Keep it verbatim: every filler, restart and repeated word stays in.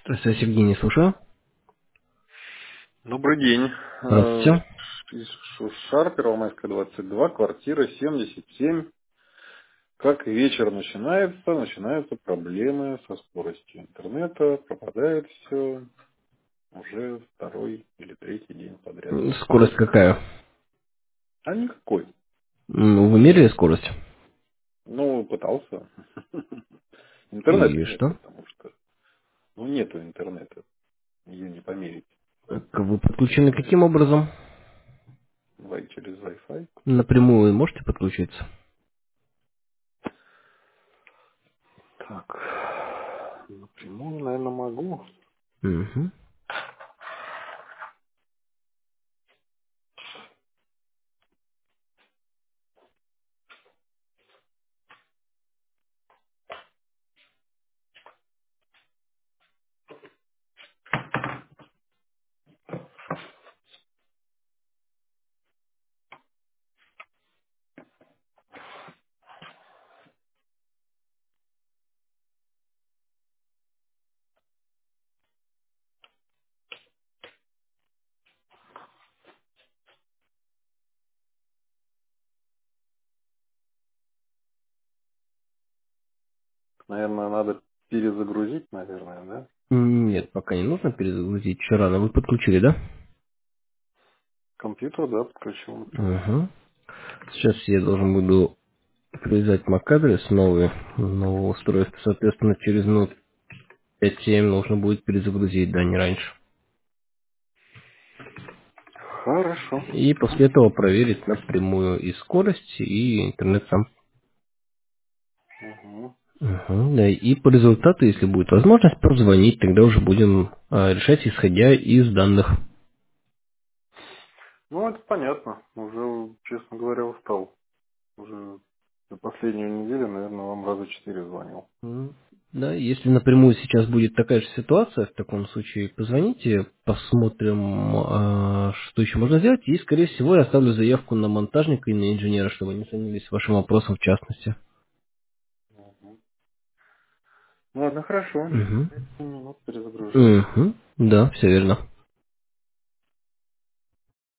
Здравствуйте, Сергей, не слушаю. Добрый день. Э, Здравствуйте. Из Шушар, Первомайская, двадцать два, квартира семьдесят семь. Как вечер начинается, начинаются проблемы со скоростью интернета, пропадает все уже второй или третий день подряд. М, Скорость какая? А никакой. М, Вы мерили скорость? Ну, пытался. Интернета И нет, что? потому что ну, нету интернета. Ее не померить. К- Вы подключены каким образом? Вай- Через Wi-Fi. Напрямую можете подключиться? Так, напрямую, наверное, могу. Угу. Наверное, надо перезагрузить, наверное, да? Нет, пока не нужно перезагрузить. Еще рано. Вы подключили, да? Компьютер, да, подключил. Угу. Сейчас я должен буду привязать MAC-адрес новый, нового устройства. Соответственно, через минут пять-семь нужно будет перезагрузить, да, не раньше. Хорошо. И после этого проверить напрямую и скорость, и интернет сам. Угу. Мгм, да, и по результату, если будет возможность, позвонить, тогда уже будем а, решать, исходя из данных. Ну, это понятно. Уже, честно говоря, устал. Уже за последнюю неделю, наверное, вам раза четыре звонил. М, Да, если напрямую сейчас будет такая же ситуация, в таком случае позвоните, посмотрим, а, что еще можно сделать, и, скорее всего, я оставлю заявку на монтажника и на инженера, чтобы они занялись вашим вопросом в частности. Мгм. Ну, ладно, хорошо. Угу. Пять минут перезагружу. Угу. Да, все верно.